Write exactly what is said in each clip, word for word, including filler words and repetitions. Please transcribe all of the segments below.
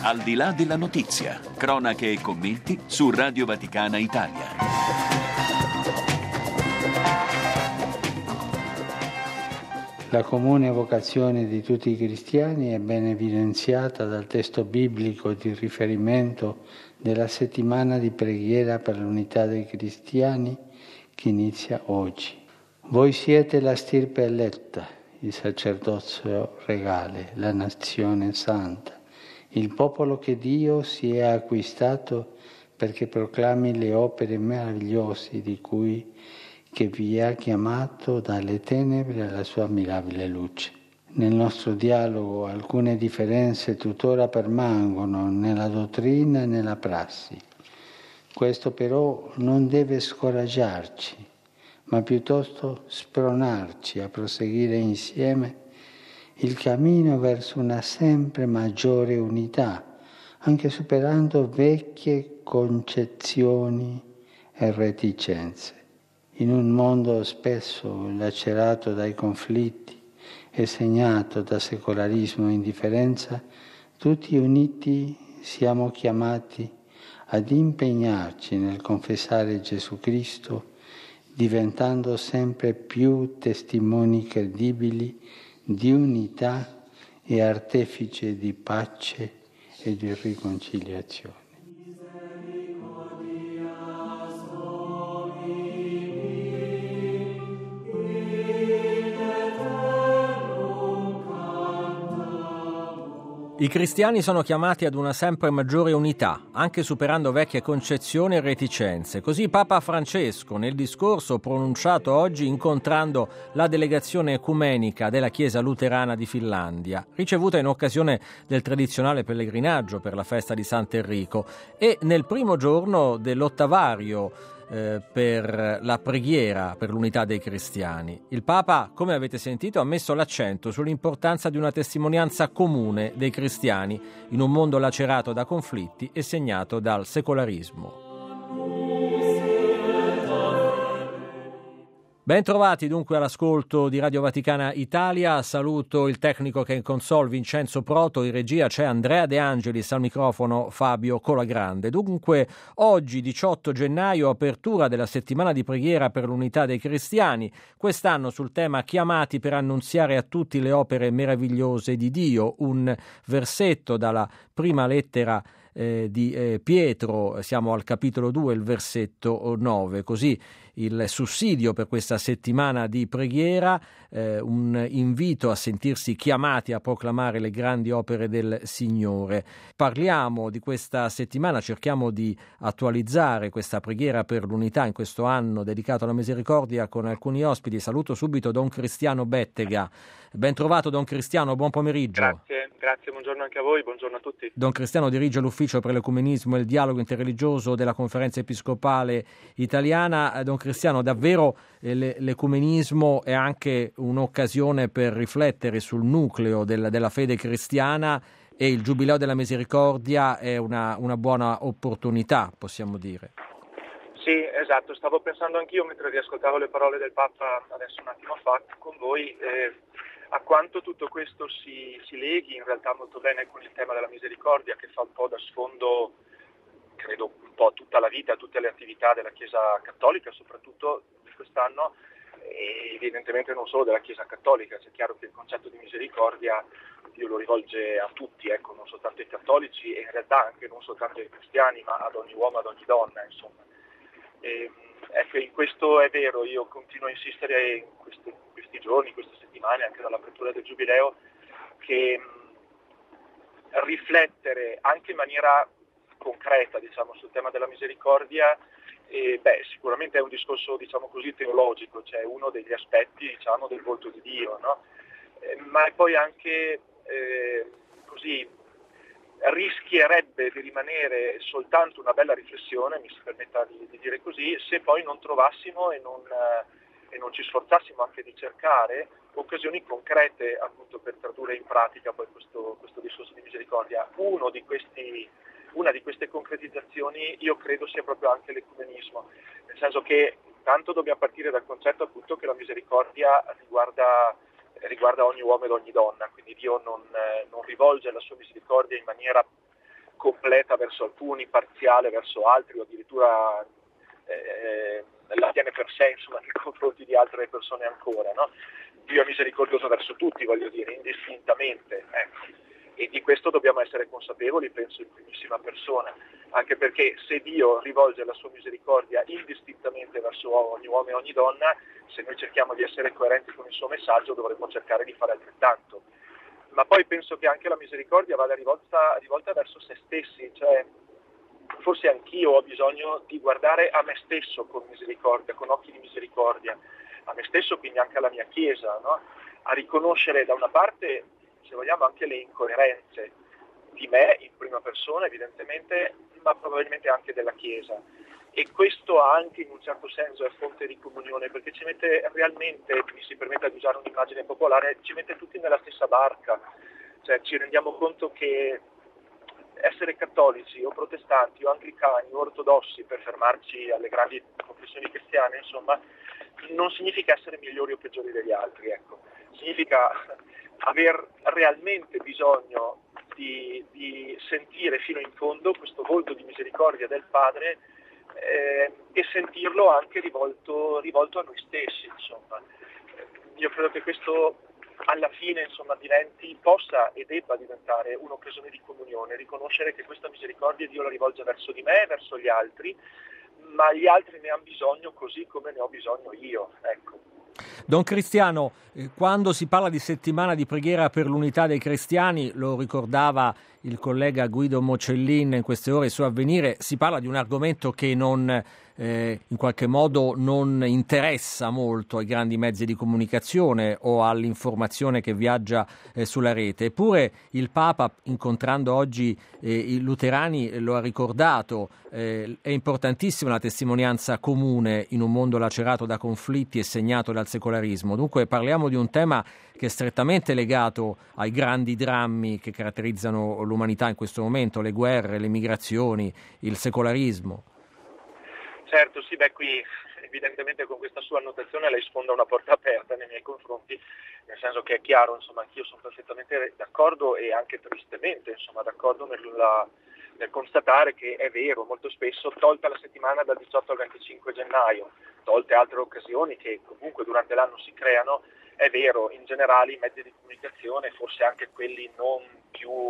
Al di là della notizia, cronache e commenti su Radio Vaticana Italia. La comune vocazione di tutti i cristiani è ben evidenziata dal testo biblico di riferimento della settimana di preghiera per l'unità dei cristiani che inizia oggi. Voi siete la stirpe eletta, il sacerdozio regale, la nazione santa, il popolo che Dio si è acquistato perché proclami le opere meravigliose di cui che vi ha chiamato dalle tenebre alla sua ammirabile luce. Nel nostro dialogo alcune differenze tuttora permangono nella dottrina e nella prassi. Questo però non deve scoraggiarci, ma piuttosto spronarci a proseguire insieme il cammino verso una sempre maggiore unità, anche superando vecchie concezioni e reticenze. In un mondo spesso lacerato dai conflitti e segnato da secolarismo e indifferenza, tutti uniti siamo chiamati ad impegnarci nel confessare Gesù Cristo, diventando sempre più testimoni credibili di unità e artefice di pace e di riconciliazione. I cristiani sono chiamati ad una sempre maggiore unità, anche superando vecchie concezioni e reticenze. Così Papa Francesco, nel discorso pronunciato oggi incontrando la delegazione ecumenica della Chiesa Luterana di Finlandia, ricevuta in occasione del tradizionale pellegrinaggio per la festa di Sant'Enrico e nel primo giorno dell'ottavario Eh, per la preghiera per l'unità dei cristiani. Il Papa, come avete sentito, ha messo l'accento sull'importanza di una testimonianza comune dei cristiani in un mondo lacerato da conflitti e segnato dal secolarismo. Ben trovati dunque all'ascolto di Radio Vaticana Italia. Saluto il tecnico che è in console Vincenzo Proto, in regia c'è Andrea De Angelis, al microfono Fabio Colagrande. Dunque oggi diciotto gennaio, apertura della settimana di preghiera per l'unità dei cristiani, quest'anno sul tema chiamati per annunziare a tutti le opere meravigliose di Dio, un versetto dalla prima lettera eh, di eh, Pietro, siamo al capitolo due, il versetto nove, così il sussidio per questa settimana di preghiera, eh, un invito a sentirsi chiamati a proclamare le grandi opere del Signore. Parliamo di questa settimana, cerchiamo di attualizzare questa preghiera per l'unità in questo anno dedicato alla misericordia con alcuni ospiti. Saluto subito Don Cristiano Bettega. Ben trovato Don Cristiano, buon pomeriggio. Grazie, grazie, buongiorno anche a voi, buongiorno a tutti. Don Cristiano dirige l'ufficio per l'ecumenismo e il dialogo interreligioso della Conferenza Episcopale Italiana. Don Cristiano, davvero eh, l'ecumenismo è anche un'occasione per riflettere sul nucleo del, della fede cristiana e il Giubileo della Misericordia è una, una buona opportunità, possiamo dire. Sì, esatto, stavo pensando anch'io mentre riascoltavo le parole del Papa adesso un attimo fa con voi eh, a quanto tutto questo si, si leghi in realtà molto bene con il tema della misericordia, che fa un po' da sfondo, credo, un po' tutta la vita, tutte le attività della Chiesa Cattolica, soprattutto di quest'anno, e evidentemente non solo della Chiesa Cattolica. C'è chiaro che il concetto di misericordia Dio lo rivolge a tutti, ecco, non soltanto ai cattolici e in realtà anche non soltanto ai cristiani, ma ad ogni uomo, ad ogni donna, insomma. E, ecco, in questo è vero, io continuo a insistere in questi, in questi giorni, in queste settimane, anche dall'apertura del Giubileo, che mh, riflettere anche in maniera concreta, diciamo, sul tema della misericordia, e, beh, sicuramente è un discorso, diciamo così, teologico, cioè uno degli aspetti, diciamo, del volto di Dio, no? Eh, ma è poi anche eh, così rischierebbe di rimanere soltanto una bella riflessione, mi si permetta di, di dire così, se poi non trovassimo e non, eh, e non ci sforzassimo anche di cercare occasioni concrete appunto per tradurre in pratica poi questo, questo discorso di misericordia. Uno di questi, una di queste concretizzazioni io credo sia proprio anche l'ecumenismo, nel senso che intanto dobbiamo partire dal concetto appunto che la misericordia riguarda riguarda ogni uomo ed ogni donna, quindi Dio non, eh, non rivolge la sua misericordia in maniera completa verso alcuni, parziale verso altri, o addirittura eh, la tiene per sé, insomma, nei confronti di altre persone ancora, no? Dio è misericordioso verso tutti, voglio dire, indistintamente, ecco. E di questo dobbiamo essere consapevoli, penso in primissima persona, anche perché se Dio rivolge la sua misericordia indistintamente verso ogni uomo e ogni donna, se noi cerchiamo di essere coerenti con il suo messaggio dovremmo cercare di fare altrettanto. Ma poi penso che anche la misericordia vada rivolta, rivolta verso se stessi, cioè forse anch'io ho bisogno di guardare a me stesso con misericordia, con occhi di misericordia, a me stesso, quindi anche alla mia Chiesa, no? A riconoscere da una parte, se vogliamo, anche le incoerenze di me in prima persona evidentemente, ma probabilmente anche della Chiesa. E questo anche in un certo senso è fonte di comunione, perché ci mette realmente, mi si permette di usare un'immagine popolare, ci mette tutti nella stessa barca, cioè ci rendiamo conto che essere cattolici o protestanti o anglicani o ortodossi, per fermarci alle grandi confessioni cristiane, insomma, non significa essere migliori o peggiori degli altri, ecco. Significa aver realmente bisogno di, di sentire fino in fondo questo volto di misericordia del Padre eh, e sentirlo anche rivolto, rivolto a noi stessi, insomma. Io credo che questo alla fine, insomma, diventi, possa e debba diventare un'occasione di comunione, riconoscere che questa misericordia Dio la rivolge verso di me e verso gli altri, ma gli altri ne hanno bisogno così come ne ho bisogno io, ecco. Don Cristiano, quando si parla di settimana di preghiera per l'unità dei cristiani, lo ricordava il collega Guido Mocellin in queste ore su Avvenire, si parla di un argomento che non eh, in qualche modo non interessa molto ai grandi mezzi di comunicazione o all'informazione che viaggia eh, sulla rete. Eppure il Papa, incontrando oggi eh, i luterani, lo ha ricordato, eh, è importantissima la testimonianza comune in un mondo lacerato da conflitti e segnato dal secolarismo. Dunque parliamo di un tema che è strettamente legato ai grandi drammi che caratterizzano l'umanità in questo momento, le guerre, le migrazioni, il secolarismo. Certo, sì, beh, qui evidentemente con questa sua annotazione lei sfonda una porta aperta nei miei confronti, nel senso che è chiaro, insomma, anch'io sono perfettamente d'accordo e anche tristemente, insomma, d'accordo nella, nel constatare che è vero, molto spesso, tolta la settimana dal diciotto al venticinque gennaio, tolte altre occasioni che comunque durante l'anno si creano, è vero, in generale i mezzi di comunicazione, forse anche quelli non più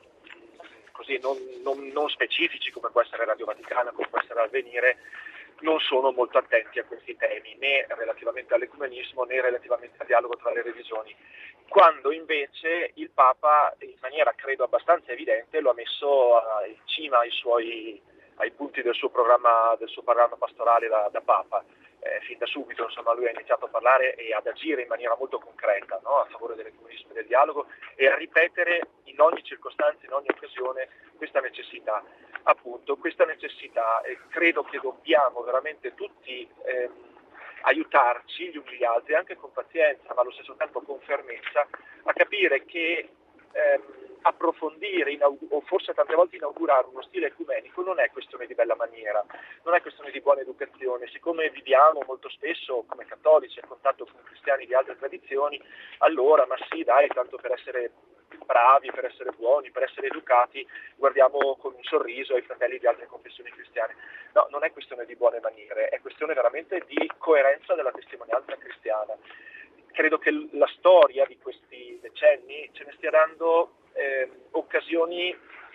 così, non, non, non specifici come può essere Radio Vaticana, come può essere Avvenire, non sono molto attenti a questi temi, né relativamente all'ecumenismo né relativamente al dialogo tra le religioni, quando invece il Papa in maniera credo abbastanza evidente lo ha messo in cima ai suoi ai punti del suo programma del suo programma pastorale da, da Papa. Eh, fin da subito, insomma, lui ha iniziato a parlare e ad agire in maniera molto concreta, no? A favore dell'ecumenismo e del dialogo e a ripetere in ogni circostanza, in ogni occasione questa necessità, appunto, questa necessità e credo che dobbiamo veramente tutti ehm, aiutarci gli uni gli altri, anche con pazienza, ma allo stesso tempo con fermezza, a capire che ehm, approfondire inaug- o forse tante volte inaugurare uno stile ecumenico non è questione di bella maniera, non è questione di buona educazione, siccome viviamo molto spesso come cattolici a contatto con cristiani di altre tradizioni, allora ma sì dai, tanto per essere bravi, per essere buoni, per essere educati, guardiamo con un sorriso ai fratelli di altre confessioni cristiane. No, non è questione di buone maniere, è questione veramente di coerenza della testimonianza cristiana. Credo che la storia di questi decenni ce ne stia dando eh, occasioni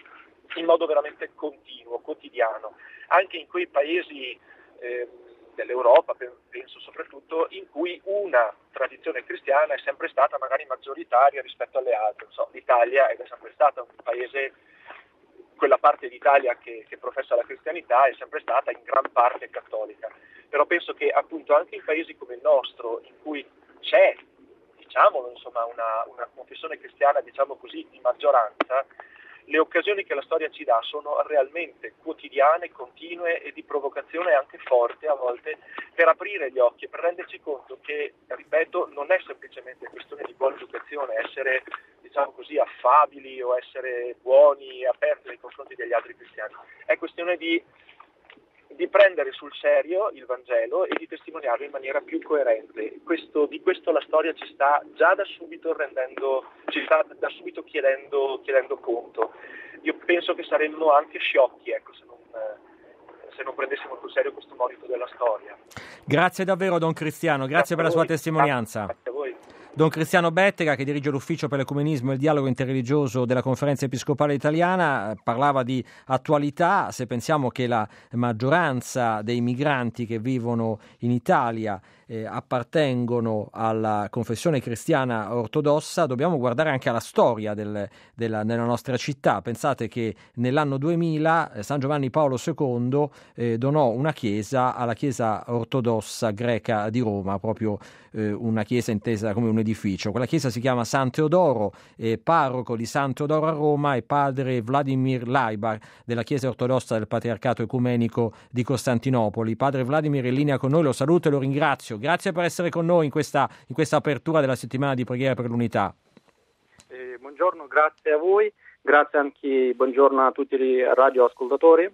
in modo veramente continuo, quotidiano, anche in quei paesi eh, dell'Europa, penso soprattutto, in cui una tradizione cristiana è sempre stata magari maggioritaria rispetto alle altre. Non so, l'Italia è sempre stata un paese, quella parte d'Italia che, che professa la cristianità è sempre stata in gran parte cattolica, però penso che appunto anche in paesi come il nostro, in cui c'è, diciamolo, insomma, una, una confessione cristiana, diciamo così, di maggioranza, le occasioni che la storia ci dà sono realmente quotidiane, continue e di provocazione anche forte a volte, per aprire gli occhi e per renderci conto che, ripeto, non è semplicemente questione di buona educazione, essere, diciamo così, affabili o essere buoni e aperti nei confronti degli altri cristiani, è questione di di prendere sul serio il Vangelo e di testimoniarlo in maniera più coerente. Questo, di questo la storia ci sta già da subito rendendo, ci sta da subito chiedendo, chiedendo conto. io penso che saremmo anche sciocchi, ecco, se non, eh, se non prendessimo sul serio questo monito della storia. Grazie davvero Don Cristiano, grazie, grazie per la sua testimonianza. Grazie a voi. Don Cristiano Bettega, che dirige l'Ufficio per l'Ecumenismo e il Dialogo Interreligioso della Conferenza Episcopale Italiana, parlava di attualità. Se pensiamo che la maggioranza dei migranti che vivono in Italia eh, appartengono alla confessione cristiana ortodossa, dobbiamo guardare anche alla storia del, della, nella nostra città. Pensate che nell'anno duemila eh, San Giovanni Paolo secondo eh, donò una chiesa alla Chiesa ortodossa greca di Roma, proprio eh, una chiesa intesa come un edificio. Quella chiesa si chiama San Teodoro, eh, parroco di San Teodoro a Roma e padre Vladimir Laibar della Chiesa ortodossa del Patriarcato Ecumenico di Costantinopoli. Padre Vladimir in linea con noi, lo saluto e lo ringrazio. Grazie per essere con noi in questa, in questa apertura della settimana di preghiera per l'unità. Eh, buongiorno, grazie a voi, grazie anche, buongiorno a tutti i radioascoltatori.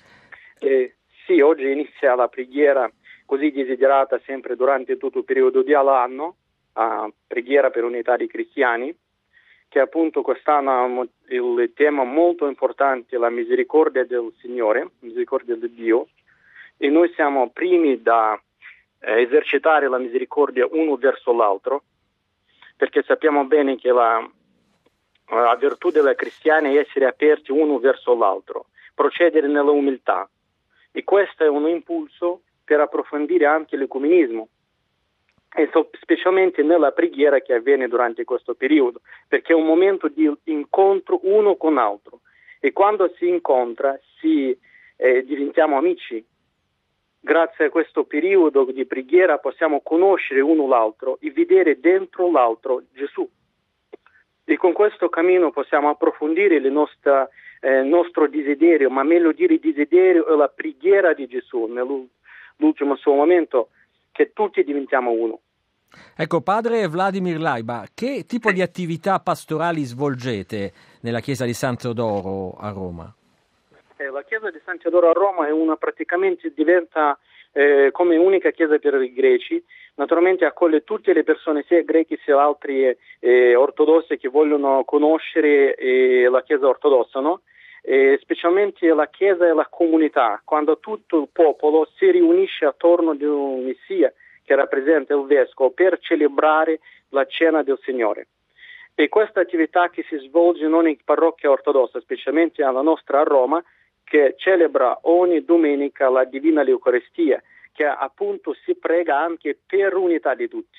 Eh, sì, oggi inizia la preghiera così desiderata sempre durante tutto il periodo di all'anno, a preghiera per l'unità dei cristiani, che appunto quest'anno il tema molto importante è la misericordia del Signore, misericordia di Dio, e noi siamo primi da eh, esercitare la misericordia uno verso l'altro, perché sappiamo bene che la, la virtù della cristiana è essere aperti uno verso l'altro, procedere nella umiltà, e questo è un impulso per approfondire anche l'ecumenismo, e so, specialmente nella preghiera che avviene durante questo periodo, perché è un momento di incontro uno con l'altro, e quando si incontra si eh, diventiamo amici. Grazie a questo periodo di preghiera possiamo conoscere uno l'altro e vedere dentro l'altro Gesù, e con questo cammino possiamo approfondire il nostro, eh, nostro desiderio, ma meglio dire desiderio è la preghiera di Gesù nell'ultimo suo momento, che tutti diventiamo uno. Ecco, padre Vladimir Laiba, che tipo di attività pastorali svolgete nella chiesa di San Teodoro a Roma? Eh, la chiesa di San Teodoro a Roma è una praticamente diventa eh, come unica chiesa per i greci. Naturalmente accoglie tutte le persone, sia greche sia altri eh, ortodossi, che vogliono conoscere eh, la chiesa ortodossa, no? E specialmente la chiesa e la comunità, quando tutto il popolo si riunisce attorno di un messia che rappresenta il vescovo per celebrare la cena del Signore. E questa attività che si svolge in ogni parrocchia ortodossa, specialmente alla nostra a Roma, che celebra ogni domenica la Divina Eucaristia, che appunto si prega anche per l'unità di tutti,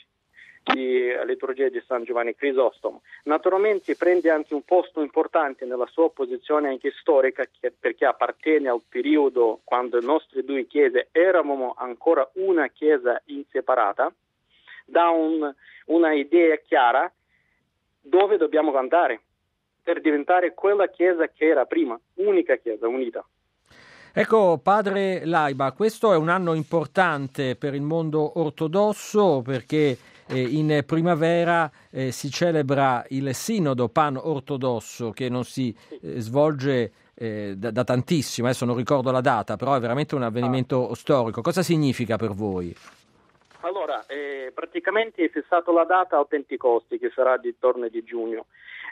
di liturgia di San Giovanni Crisostomo. Naturalmente prende anche un posto importante nella sua posizione anche storica, che, perché appartiene al periodo quando le nostre due chiese eravamo ancora una chiesa inseparata, dà un, una idea chiara dove dobbiamo andare per diventare quella chiesa che era prima, unica chiesa unita. Ecco, padre Laiba, questo è un anno importante per il mondo ortodosso, perché eh, in primavera eh, si celebra il Sinodo Pan-Ortodosso, che non si eh, svolge eh, da, da tantissimo, adesso non ricordo la data, però è veramente un avvenimento ah. storico. Cosa significa per voi? Allora, eh, praticamente è fissato la data al Pentecoste, che sarà di torno di giugno.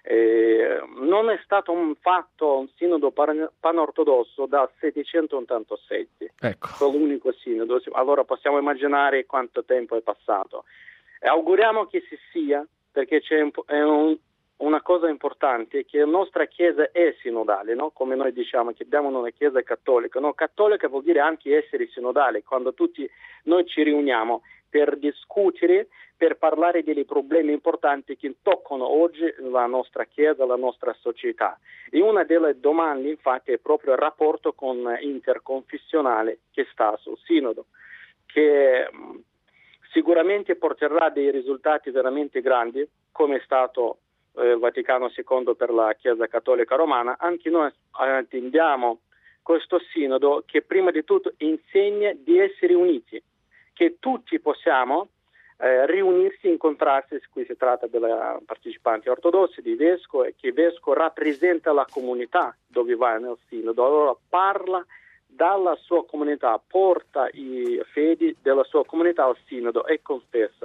Eh, non è stato un fatto un sinodo pan- panortodosso dal settecentottantasette, ecco. Solo l'unico sinodo, allora possiamo immaginare quanto tempo è passato. E auguriamo che si sia, perché c'è un, è un, una cosa importante, che la nostra chiesa è sinodale, no? Come noi diciamo che abbiamo una chiesa cattolica, no? Cattolica vuol dire anche essere sinodale, quando tutti noi ci riuniamo per discutere, per parlare dei problemi importanti che toccano oggi la nostra Chiesa, la nostra società. E una delle domande, infatti, è proprio il rapporto con interconfessionale che sta sul Sinodo, che mh, sicuramente porterà dei risultati veramente grandi, come è stato eh, il Vaticano secondo per la Chiesa Cattolica Romana. Anche noi attendiamo questo Sinodo che prima di tutto insegna di essere uniti, che tutti possiamo eh, riunirsi, incontrarsi. Qui si tratta dei partecipanti ortodossi, di vescovo, e che il vescovo rappresenta la comunità dove va nel sinodo, allora parla dalla sua comunità, porta i fedi della sua comunità al sinodo e confessa.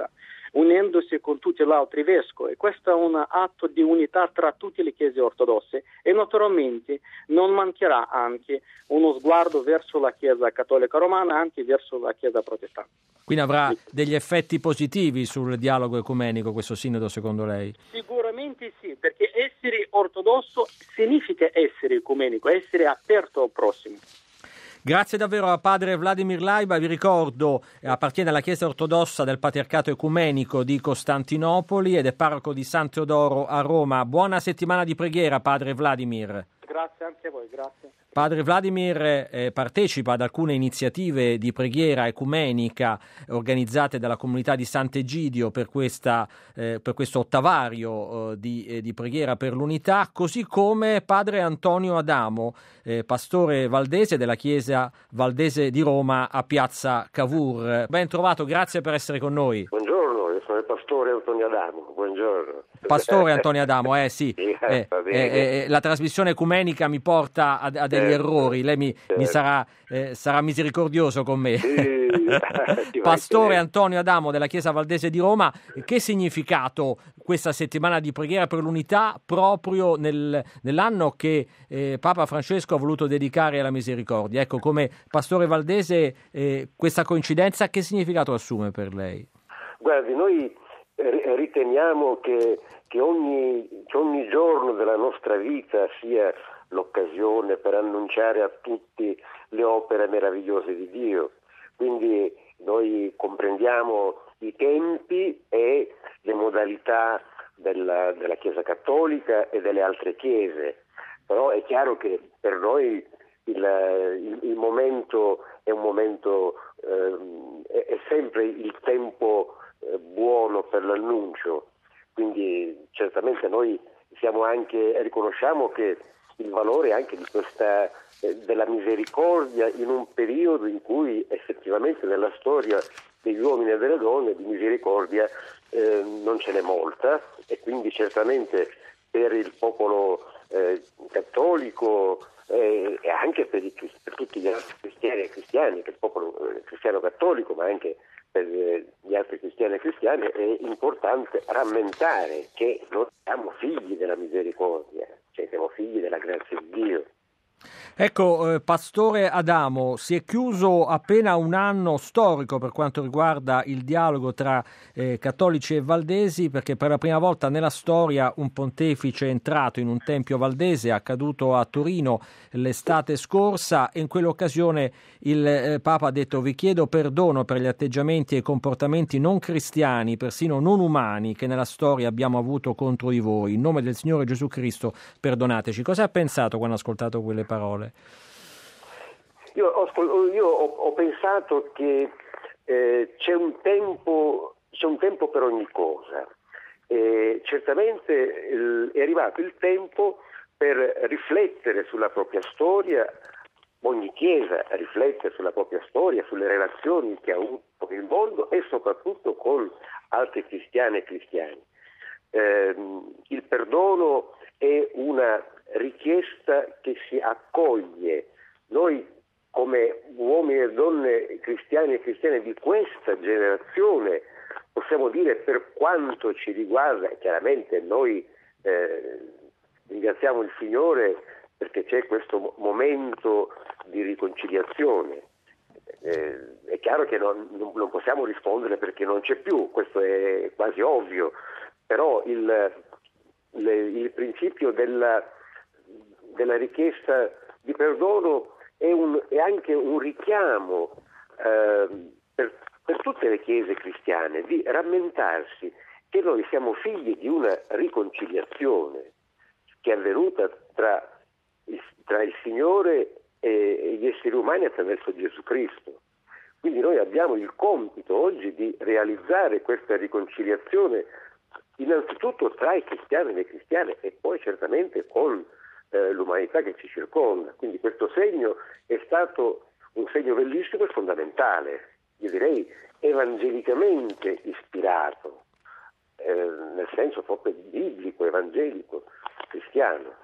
unendosi con tutti gli altri vescovi. Questo è un atto di unità tra tutte le chiese ortodosse e naturalmente non mancherà anche uno sguardo verso la Chiesa cattolica romana, anche verso la Chiesa protestante. Quindi avrà degli effetti positivi sul dialogo ecumenico questo sinodo, secondo lei? Sicuramente sì, perché essere ortodosso significa essere ecumenico, essere aperto al prossimo. Grazie davvero a padre Vladimir Laiba, vi ricordo appartiene alla Chiesa ortodossa del Patriarcato Ecumenico di Costantinopoli ed è parroco di San Teodoro a Roma. Buona settimana di preghiera, padre Vladimir. Grazie anche a voi, grazie. Padre Vladimir eh, partecipa ad alcune iniziative di preghiera ecumenica organizzate dalla comunità di Sant'Egidio per, questa, eh, per questo ottavario eh, di, eh, di preghiera per l'unità, così come padre Antonio Adamo, eh, pastore valdese della Chiesa Valdese di Roma a Piazza Cavour. Ben trovato, grazie per essere con noi. Buongiorno, io sono il pastore Antonio Adamo, buongiorno. Pastore Antonio Adamo, eh sì, eh, eh, eh, la trasmissione ecumenica mi porta a, a degli certo, errori, lei mi, certo. mi sarà, eh, sarà misericordioso con me. Sì. Pastore Antonio Adamo della Chiesa Valdese di Roma, che significato questa settimana di preghiera per l'unità proprio nel, nell'anno che eh, Papa Francesco ha voluto dedicare alla misericordia? Ecco, come pastore valdese eh, questa coincidenza che significato assume per lei? Guardi, noi riteniamo che, che, ogni, che ogni giorno della nostra vita sia l'occasione per annunciare a tutti le opere meravigliose di Dio. Quindi noi comprendiamo i tempi e le modalità della, della Chiesa Cattolica e delle altre chiese, però è chiaro che per noi il, il, il momento è un momento, eh, è sempre il tempo buono per l'annuncio, quindi certamente noi siamo anche, riconosciamo che il valore anche di questa eh, della misericordia in un periodo in cui effettivamente nella storia degli uomini e delle donne di misericordia eh, non ce n'è molta, e quindi certamente per il popolo eh, cattolico eh, e anche per, i, per tutti gli altri cristiani e cristiani, per il popolo eh, cristiano cattolico, ma anche per gli altri cristiani e cristiane, è importante rammentare che noi siamo figli della misericordia, cioè siamo figli della grazia di Dio. Ecco, eh, Pastore Adamo, si è chiuso appena un anno storico per quanto riguarda il dialogo tra eh, cattolici e valdesi, perché per la prima volta nella storia un pontefice è entrato in un tempio valdese, è accaduto a Torino l'estate scorsa, e in quell'occasione il eh, Papa ha detto: vi chiedo perdono per gli atteggiamenti e i comportamenti non cristiani, persino non umani, che nella storia abbiamo avuto contro di voi. In nome del Signore Gesù Cristo, perdonateci. Cosa ha pensato quando ha ascoltato quelle parole? Io ho, io ho, ho pensato che eh, c'è un tempo, c'è un tempo per ogni cosa. Eh, certamente il, è arrivato il tempo per riflettere sulla propria storia, ogni chiesa riflette sulla propria storia, sulle relazioni che ha avuto con il mondo e soprattutto con altri cristiani e cristiani. Eh, il perdono è una richiesta che si accoglie. Noi come uomini e donne cristiani e cristiane di questa generazione possiamo dire, per quanto ci riguarda, chiaramente noi eh, ringraziamo il Signore perché c'è questo momento di riconciliazione. Eh, è chiaro che non, non possiamo rispondere perché non c'è più, questo è quasi ovvio, però il, le, il principio della, della richiesta di perdono è, un, è anche un richiamo eh, per, per tutte le chiese cristiane di rammentarsi che noi siamo figli di una riconciliazione che è avvenuta tra il, tra il Signore e, e gli esseri umani attraverso Gesù Cristo. Quindi noi abbiamo il compito oggi di realizzare questa riconciliazione innanzitutto tra i cristiani e le cristiane e poi certamente con eh, l'umanità che ci circonda. Quindi questo segno è stato un segno bellissimo e fondamentale, io direi evangelicamente ispirato, eh, nel senso proprio biblico, evangelico, cristiano.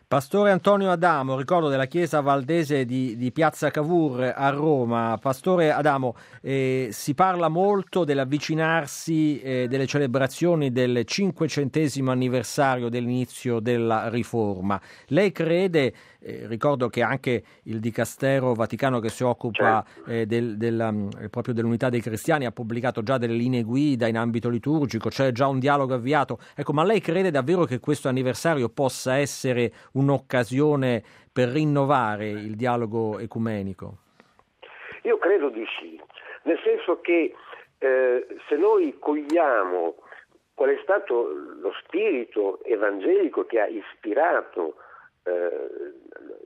Pastore Antonio Adamo, ricordo della chiesa valdese di, di Piazza Cavour a Roma. Pastore Adamo, eh, si parla molto dell'avvicinarsi eh, delle celebrazioni del cinquecentesimo anniversario dell'inizio della Riforma. Lei crede, eh, ricordo che anche il Dicastero Vaticano che si occupa eh, del, della, proprio dell'unità dei cristiani ha pubblicato già delle linee guida in ambito liturgico, c'è già un dialogo avviato. Ecco, ma lei crede davvero che questo anniversario possa essere un'occasione per rinnovare il dialogo ecumenico? Io credo di sì, nel senso che eh, se noi cogliamo qual è stato lo spirito evangelico che ha ispirato eh,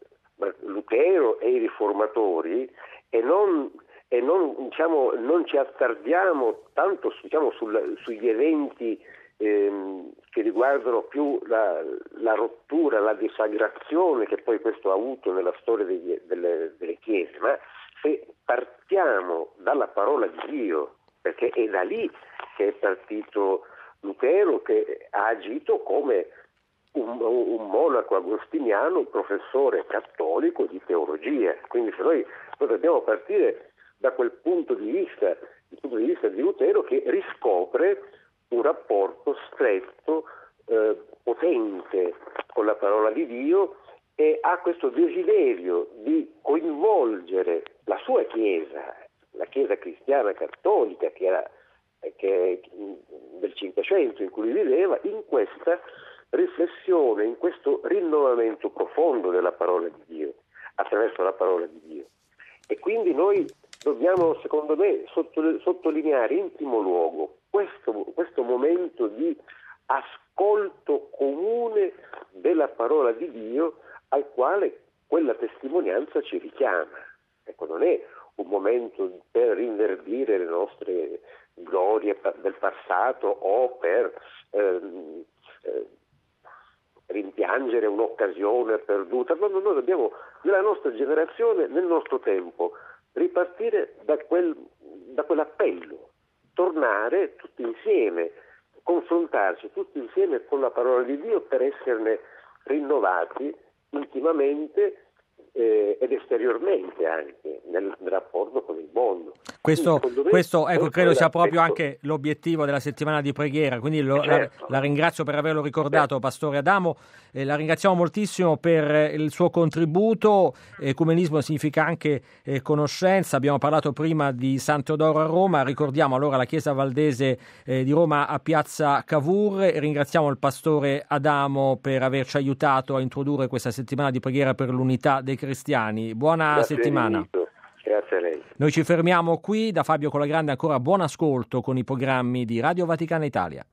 Lutero e i riformatori e non, e non, diciamo, non ci attardiamo tanto diciamo, sul, sugli eventi ehm, che riguardano più la, la rottura, la deflagrazione che poi questo ha avuto nella storia degli, delle, delle chiese, ma se partiamo dalla parola di Dio, perché è da lì che è partito Lutero, che ha agito come un, un monaco agostiniano, un professore cattolico di teologia. Quindi se noi, noi dobbiamo partire da quel punto di vista, il punto di vista di Lutero, che riscopre un rapporto stretto, eh, potente con la parola di Dio, e ha questo desiderio di coinvolgere la sua Chiesa, la Chiesa cristiana cattolica che era che del Cinquecento in cui viveva, in questa riflessione, in questo rinnovamento profondo della parola di Dio, attraverso la parola di Dio. E quindi noi dobbiamo, secondo me, sottolineare in primo luogo questo, questo momento di ascolto comune della parola di Dio al quale quella testimonianza ci richiama. Ecco, non è un momento per rinverdire le nostre glorie del passato o per ehm, eh, rimpiangere un'occasione perduta. No, no, noi dobbiamo, nella nostra generazione, nel nostro tempo, ripartire da, quel, da quell'appello, tornare tutti insieme, confrontarci tutti insieme con la parola di Dio per esserne rinnovati intimamente eh, ed esteriormente anche nel, nel rapporto con il mondo. Questo, quindi, me, questo ecco, credo sia proprio l'aspetto... anche l'obiettivo della settimana di preghiera, quindi lo, certo. la, la ringrazio per averlo ricordato, certo. Pastore Adamo, eh, la ringraziamo moltissimo per il suo contributo. Ecumenismo significa anche eh, conoscenza. Abbiamo parlato prima di San Teodoro a Roma, ricordiamo allora la Chiesa Valdese eh, di Roma a Piazza Cavour, e ringraziamo il Pastore Adamo per averci aiutato a introdurre questa settimana di preghiera per l'unità dei cristiani. Buona Grazie settimana. Benito. Grazie a lei. Noi ci fermiamo qui, da Fabio Colagrande ancora buon ascolto con i programmi di Radio Vaticana Italia.